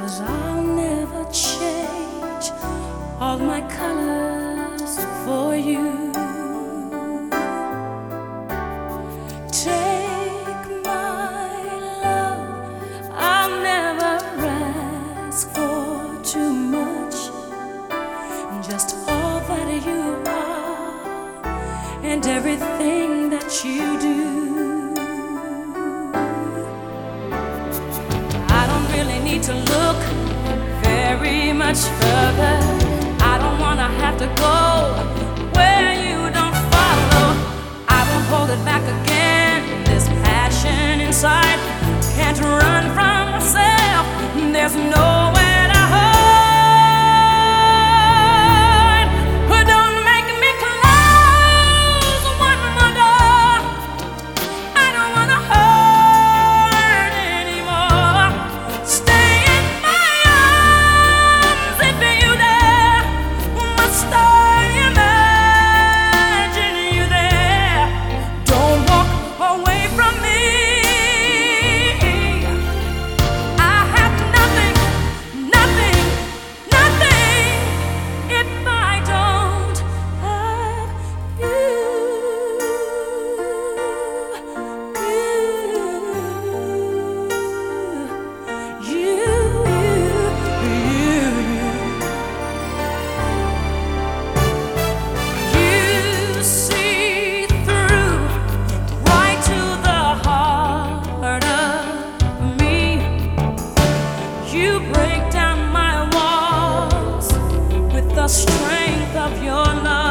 'cause I'll never change all my colors for you. Take my love, I'll never ask for too much, just all that you are and everything that you do. I don't really need to look very much further. I don't wanna have to go where you don't follow. I won't hold it back again. This passion inside can't run from myself. There's nowhere to hide. Don't make me close one more door. I don't wanna hurt anymore. Stay in my arms if you dare. Must I imagine you there? Don't walk away from me. I have nothing, nothing, nothing if I don't have you. You see through right to the heart of me. You break down my walls with the strength of your love.